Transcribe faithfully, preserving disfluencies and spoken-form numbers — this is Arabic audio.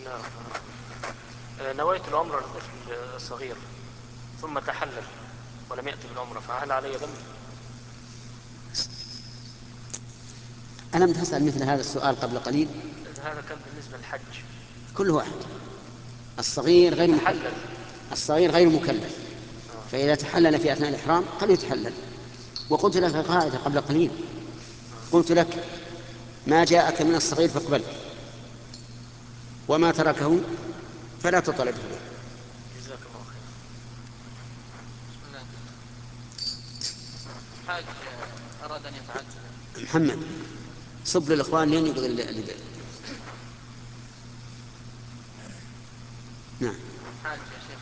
نعم. آه، نويت العمرة لطفل صغير ثم تحلل ولم يأتي بالعمرة، فهل علي ذنب؟ ألم تسأل مثل هذا السؤال قبل قليل؟ هذا كان بالنسبة للحج. كل واحد. الصغير غير مكلف. تحلل. الصغير غير مكلف، فإذا تحلل في أثناء الإحرام فليتحلل. وقلت لك قاعدة قبل قليل، قلت لك ما جاءك من الصغير فاقبله، وما تركه فلا تطالبه به. جزاك الله خير. بسم الله. حاج أراد أن يتعجل. محمد صب للإخوان لين يقضي اللي. نعم. حاج يا شيخ